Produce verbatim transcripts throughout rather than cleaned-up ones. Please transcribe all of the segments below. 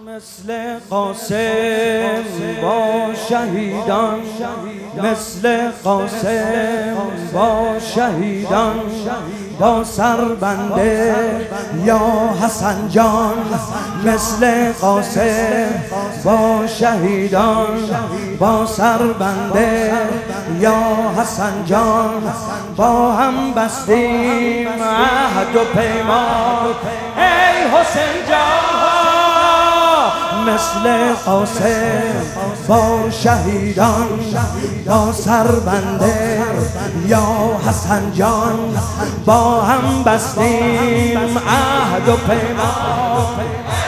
مثل قاسم با شهیدان، مثل قاسم با شهیدان، با سربنده یا حسن جان. مثل قاسم با شهیدان، با سربنده یا حسن جان، با هم بستیم عهد و پیمان. ای حسین جان، مثل قاسم با شهیدان، با سربنده یا حسن جان، با هم بستیم عهد و پیمان.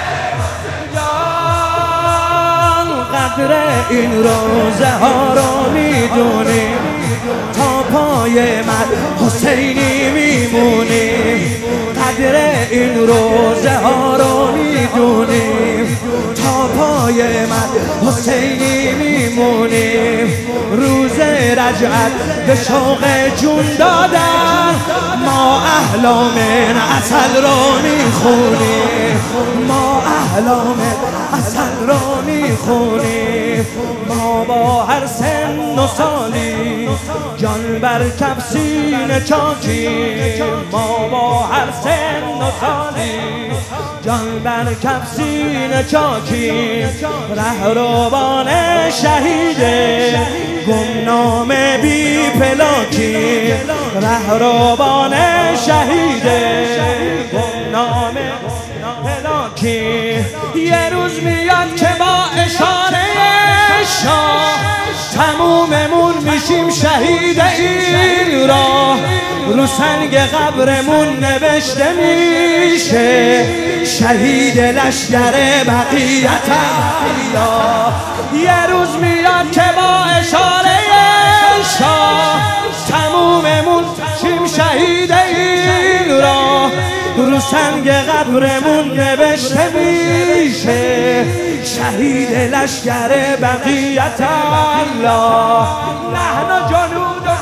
قدر این روزه ها رو میدونیم، تا پای من حسینی میمونیم. قدر این روزه ها رو میدونیم، تا پای من حسینی میمونیم. روز رجعت به شوق جون دادن، ما احلام عسل رو میخونیم، ما احلام عسل رو میخونیم. ما با هر سن و سالی جان بر کف سینه چاکیم، ما با هر سن و سالی جان بر کف سینه چاکیم. رهروان شهید گمنام بی پلاکیم، رهروان شهید گمنام پلاکیم. یه روز میاد که با اشاره شاه تموممون میشیم شهید این راه. رو سنگ قبرمون نوشته میشه شهید لشکر بقیت الله. یه روز میاد که با اشاره شاه تموممون میشیم شهید این راه. رو سنگ قبرمون نوشته میشه شهید لشکر بقیت الله. نحن جنود و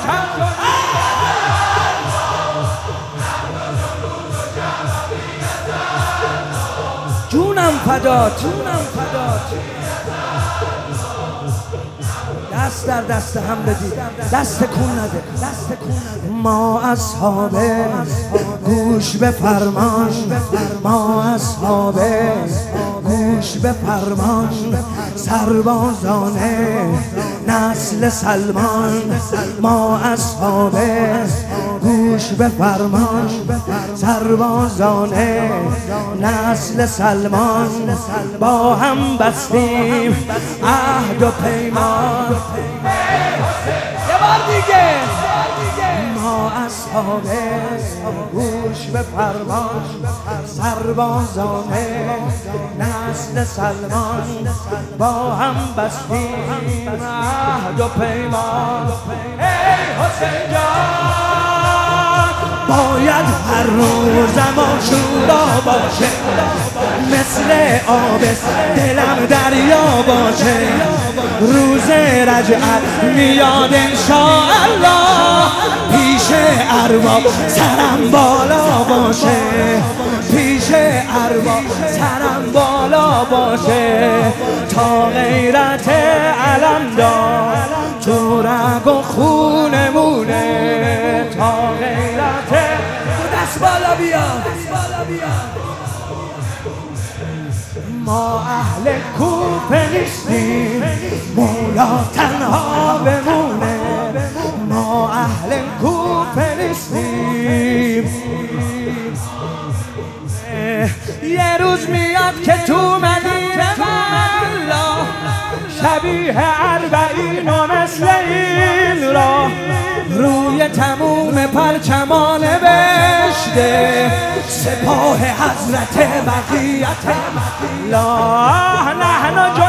جونم فدات، جونم فدات. دست در دست هم بدید، دست کن نده، دست کن نده. ما اصحاب گوش به فرمان، ما اصحاب گوش به فرمان، سربازان نسل سلمان. ما اصحاب گوش به فرمان، سربازان نسل سلمان، با هم بستیم عهد و پیمان. یه بار دیگه. ما اصحاب گوش به فرمان، سربازان نسل سلمان، با هم بستیم عهد و پیمان. ای حسین جان، باید هر روز ما شورا باشه، مثل آب دلم دریا باشه. روز رجعت میاد انشاءالله، پیش ارواح سرم بالا باشه، پیش ارواح سرم بالا باشه. تا غیرت علمدار تو رگ و خونمونه، تا غیرت دست بالا بیا. ما اهل کوفه نیستیم، مولا تنها بمونه. ما اهل کوفه نیستیم. یه روز میاد که تو مدینه والا شبیه اربعین و مثل این راه، روی تموم پرچمان بشته سپاه حضرت بقیت الله. نحن